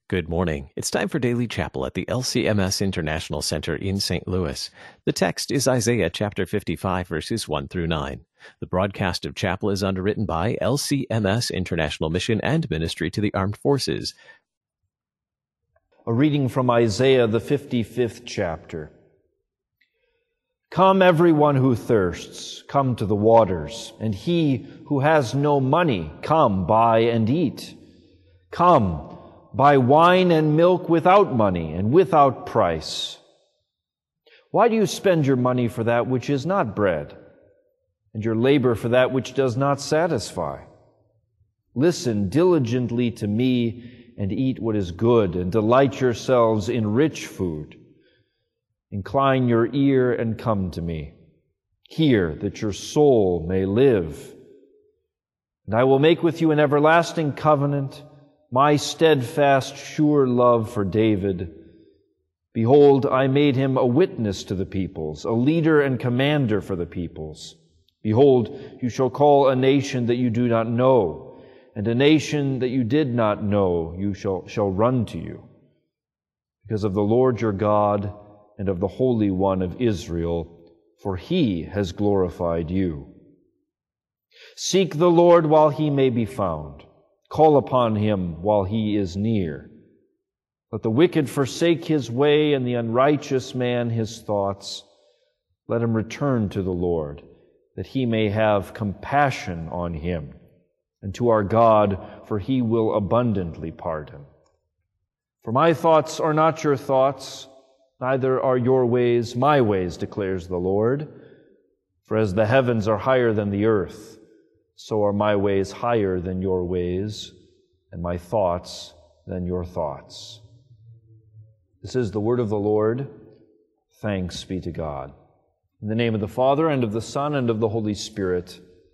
Good morning. It's time for Daily Chapel at the LCMS International Center in St. Louis. The text is Isaiah chapter 55, verses 1 through 9. The broadcast of chapel is underwritten by LCMS International Mission and Ministry to the Armed Forces. A reading from Isaiah, the 55th chapter. Come, everyone who thirsts, come to the waters, and he who has no money, come, buy and eat. Come, buy wine and milk without money and without price. Why do you spend your money for that which is not bread, and your labor for that which does not satisfy? Listen diligently to me and eat what is good, and delight yourselves in rich food. Incline your ear and come to me. Hear, that your soul may live. And I will make with you an everlasting covenant, my steadfast, sure love for David. Behold, I made him a witness to the peoples, a leader and commander for the peoples. Behold, you shall call a nation that you do not know, and a nation that you did not know you shall run to you. Because of the Lord your God and of the Holy One of Israel, for he has glorified you. Seek the Lord while he may be found. Call upon him while he is near. Let the wicked forsake his way, and the unrighteous man his thoughts. Let him return to the Lord, that he may have compassion on him, and to our God, for he will abundantly pardon. For my thoughts are not your thoughts, neither are your ways my ways, declares the Lord. For as the heavens are higher than the earth, so are my ways higher than your ways, and my thoughts than your thoughts. This is the word of the Lord. Thanks be to God. In the name of the Father, and of the Son, and of the Holy Spirit.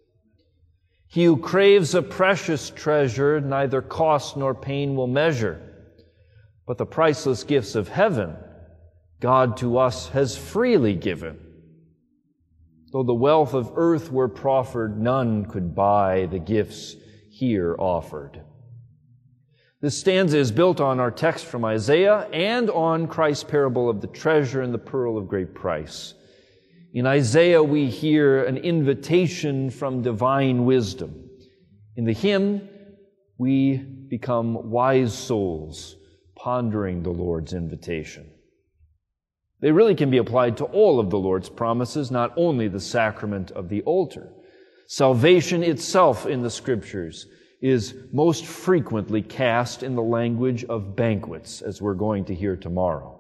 He who craves a precious treasure, neither cost nor pain will measure. But the priceless gifts of heaven, God to us has freely given. Though the wealth of earth were proffered, none could buy the gifts here offered. This stanza is built on our text from Isaiah and on Christ's parable of the treasure and the pearl of great price. In Isaiah, we hear an invitation from divine wisdom. In the hymn, we become wise souls pondering the Lord's invitation. They really can be applied to all of the Lord's promises, not only the sacrament of the altar. Salvation itself in the Scriptures is most frequently cast in the language of banquets, as we're going to hear tomorrow.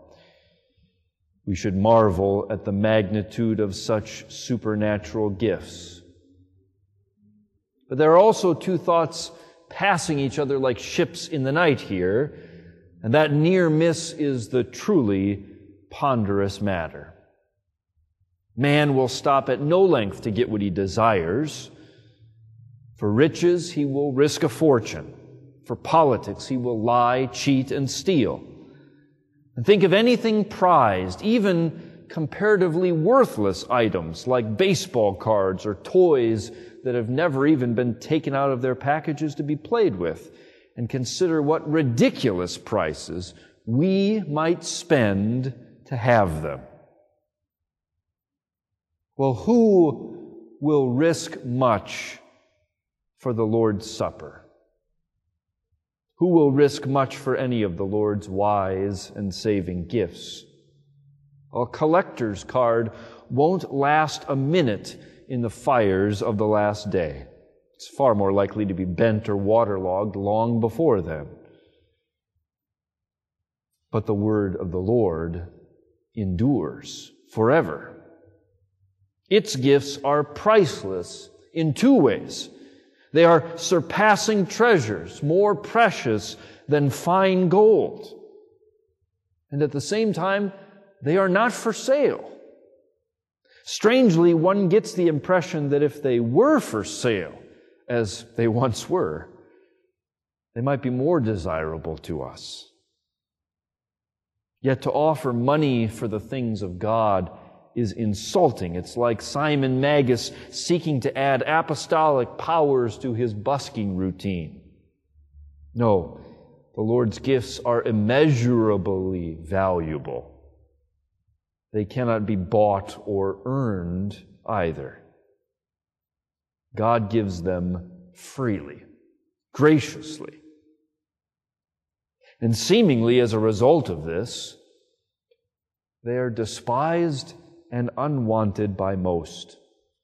We should marvel at the magnitude of such supernatural gifts. But there are also two thoughts passing each other like ships in the night here, and that near miss is the truly ponderous matter. Man will stop at no length to get what he desires. For riches, he will risk a fortune. For politics, he will lie, cheat, and steal. And think of anything prized, even comparatively worthless items like baseball cards or toys that have never even been taken out of their packages to be played with, and consider what ridiculous prices we might spend to have them. Well, who will risk much for the Lord's Supper? Who will risk much for any of the Lord's wise and saving gifts? A collector's card won't last a minute in the fires of the last day. It's far more likely to be bent or waterlogged long before then. But the word of the Lord endures forever. Its gifts are priceless in two ways. They are surpassing treasures, more precious than fine gold. And at the same time, they are not for sale. Strangely, one gets the impression that if they were for sale, as they once were, they might be more desirable to us. Yet to offer money for the things of God is insulting. It's like Simon Magus seeking to add apostolic powers to his busking routine. No, The Lord's gifts are immeasurably valuable. They cannot be bought or earned either. God gives them freely, graciously. And seemingly as a result of this, they are despised and unwanted by most.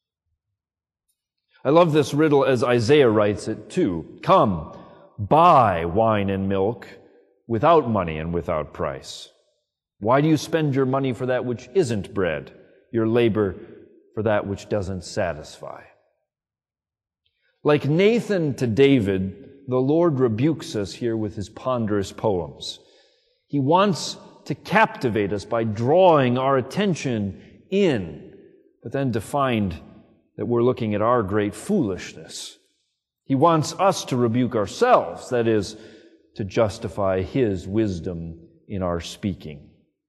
I love this riddle as Isaiah writes it too. Come, buy wine and milk without money and without price. Why do you spend your money for that which isn't bread, your labor for that which doesn't satisfy? Like Nathan to David, the Lord rebukes us here with his ponderous poems. He wants to captivate us by drawing our attention in, but then to find that we're looking at our great foolishness. He wants us to rebuke ourselves, that is, to justify his wisdom in our speaking.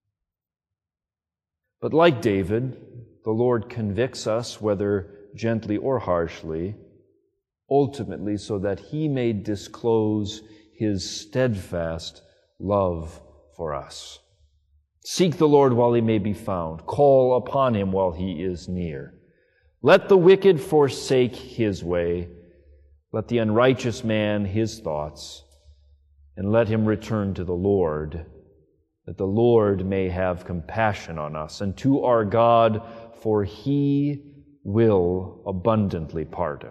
But like David, the Lord convicts us, whether gently or harshly, ultimately so that he may disclose his steadfast love for us. Seek the Lord while he may be found. Call upon him while he is near. Let the wicked forsake his way. Let the unrighteous man his thoughts, and let him return to the Lord, that the Lord may have compassion on us, and to our God, for he will abundantly pardon.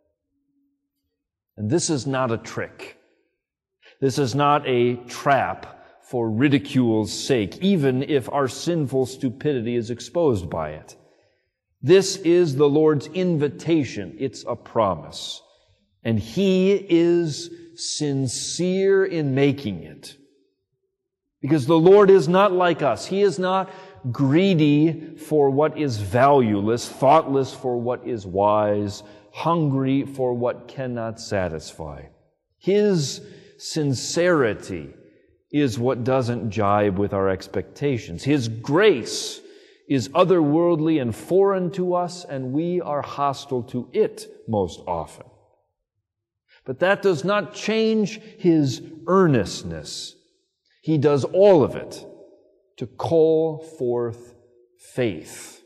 And this is not a trick. This is not a trap for ridicule's sake, even if our sinful stupidity is exposed by it. This is the Lord's invitation. It's a promise. And he is sincere in making it. Because the Lord is not like us. He is not greedy for what is valueless, thoughtless for what is wise, hungry for what cannot satisfy. His sincerity is what doesn't jibe with our expectations. His grace is otherworldly and foreign to us, and we are hostile to it most often. But that does not change his earnestness. He does all of it to call forth faith.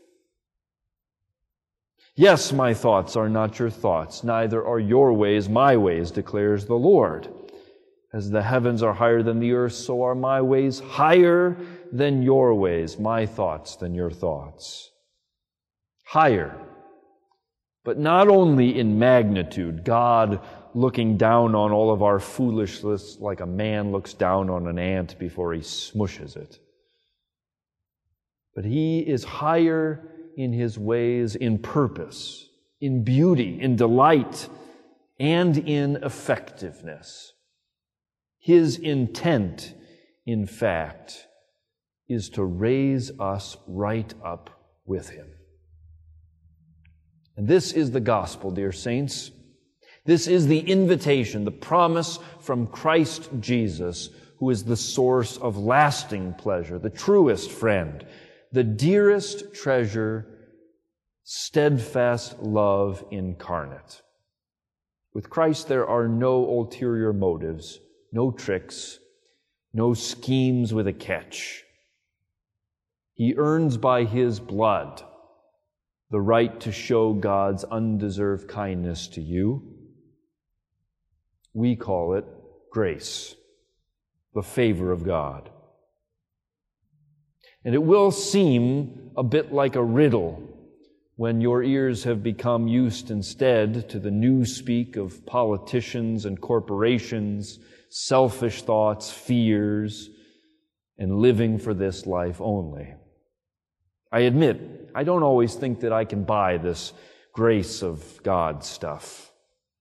Yes, my thoughts are not your thoughts, neither are your ways my ways, declares the Lord. As the heavens are higher than the earth, so are my ways higher than your ways, my thoughts than your thoughts. Higher. But not only in magnitude, God looking down on all of our foolishness like a man looks down on an ant before he smushes it. But he is higher in his ways in purpose, in beauty, in delight, and in effectiveness. His intent, in fact, is to raise us right up with him. And this is the gospel, dear saints. This is the invitation, the promise from Christ Jesus, who is the source of lasting pleasure, the truest friend, the dearest treasure, steadfast love incarnate. With Christ there are no ulterior motives, no tricks, no schemes with a catch. He earns by his blood the right to show God's undeserved kindness to you. We call it grace, the favor of God. And it will seem a bit like a riddle when your ears have become used instead to the newspeak of politicians and corporations, selfish thoughts, fears, and living for this life only. I admit, I don't always think that I can buy this grace of God stuff.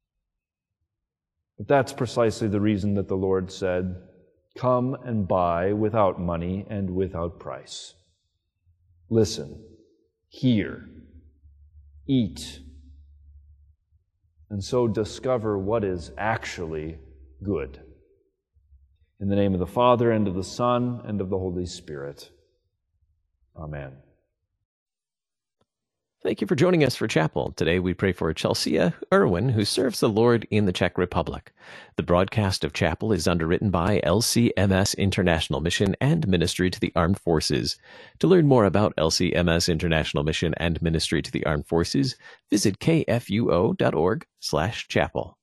But that's precisely the reason that the Lord said, "Come and buy without money and without price. Listen, hear, eat, and so discover what is actually good." In the name of the Father, and of the Son, and of the Holy Spirit. Amen. Thank you for joining us for Chapel. Today we pray for Chelsea Irwin, who serves the Lord in the Czech Republic. The broadcast of Chapel is underwritten by LCMS International Mission and Ministry to the Armed Forces. To learn more about LCMS International Mission and Ministry to the Armed Forces, visit kfuo.org/chapel.